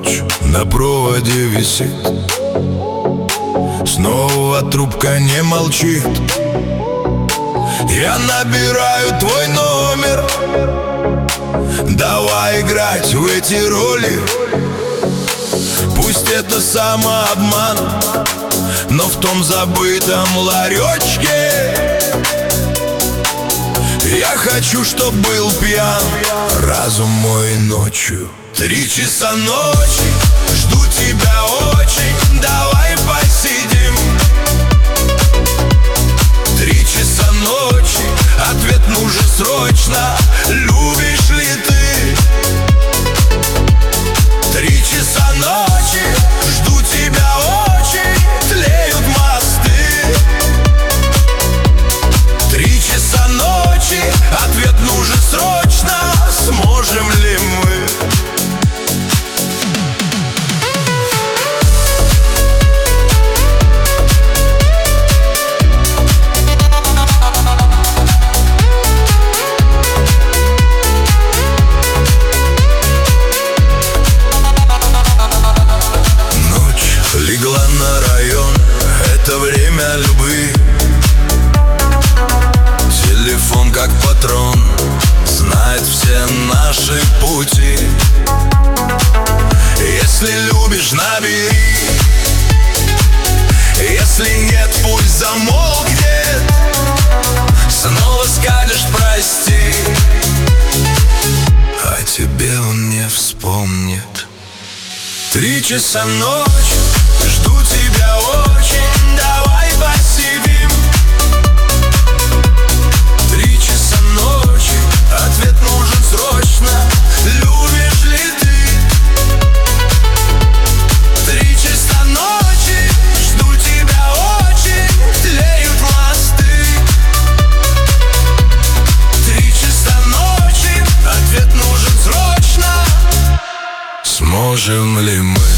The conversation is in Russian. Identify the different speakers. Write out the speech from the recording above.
Speaker 1: ночь на проводе висит. Снова трубка не молчит. Я набираю твой номер. Давай играть в эти роли. Пусть это самообман, но в том забытом ларечке я хочу, чтоб был пьян разум мой ночью. 3 часа ночи, жду тебя очень, давай посидим. 3 часа ночи, ответ нужен срочно, любишь ли ты? 3 часа ночи, жду тебя очень, тлеют мосты. 3 часа ночи, ответ нужен срочно, сможем ли мы? Легла на район, это время любви. Телефон как патрон, знает все наши пути. Если любишь, набери. Если нет, пусть замолкнет. Снова скажешь прости, а тебе он не вспомнит. 3 часа ночи, жду тебя очень, давай посидим. 3 часа ночи, ответ нужен срочно, любишь ли ты? 3 часа ночи, жду тебя очень, тлеют мосты. 3 часа ночи, ответ нужен срочно, сможем ли мы?